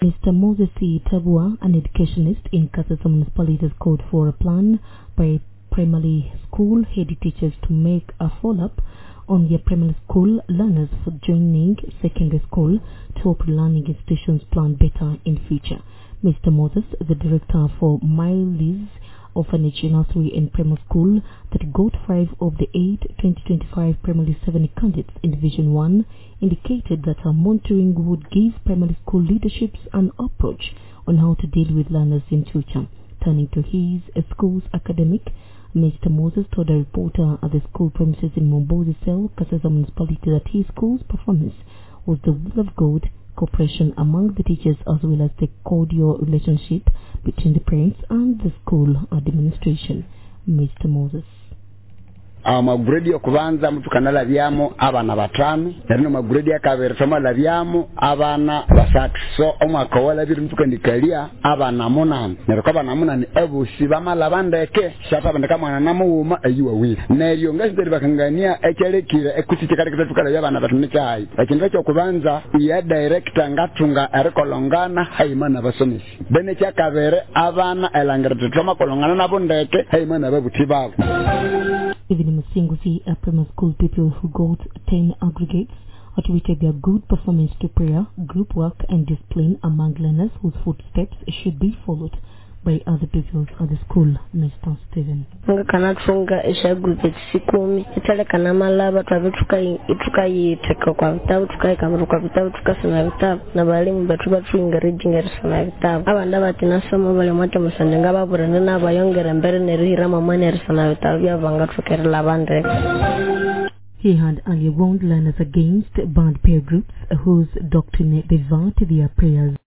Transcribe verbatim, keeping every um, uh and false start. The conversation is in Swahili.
Mister Moses C. Tabua, an educationist in Kasasa Municipality, has called for a plan by primary school head teachers to make a follow-up on their primary school learners for joining secondary school to help learning institutions plan better in future. Mister Moses, the director for Miles Orphanage Nursery and Primary School that got five of the eight twenty twenty-five primary seven candidates in Division one, indicated that our monitoring would give primary school leaderships an approach on how to deal with learners in future. Turning to his school's academic, Mister Moses told a reporter at the school premises in Mombozi Cell, Kasasa Municipality, that his school's performance was the will of God, cooperation among the teachers, as well as the cordial relationship between the parents and the school administration. Mister Moses. Amaguredi okubanza mutukana labyamo abana batano nerino maguredi akabere toma labyamo abana basatu so omwaka wala biri mutukandikalia abana munana neriko abana munana ebusi bamalabandeke shata bandeka mwana namuwuma ayiwa wiri neryo ngasindiri bakangania ekelekire ekusikikale kitukala byabana batano cyayi ekintu cyo kubanza ya director ngatunga erikolongana hayimana basomesi bene cyakabere abana elangere toma kolongana nabondeke hayimana babuti babo. Even Musinguzi, a primary school people who got ten aggregates, attributed their good performance to prayer, group work, and discipline among learners whose footsteps should be followed by other pupils at the school. Mister Steven. Nga kanatunga isha aggregates sikumi itale kana malaba twabituka itukai teka kwa vitabu tukai kamuru kwa vitabu tukasoma vitabu na balimu batuba tuingereji ngerisoma vitabu abanda batinasoma bale mwate musandenga baburana nabayongera mbere nerira mama nerisoma vitabu byabanga tukerela bande. He had earlier warned learners against bad peer groups whose doctrine divert their prayers.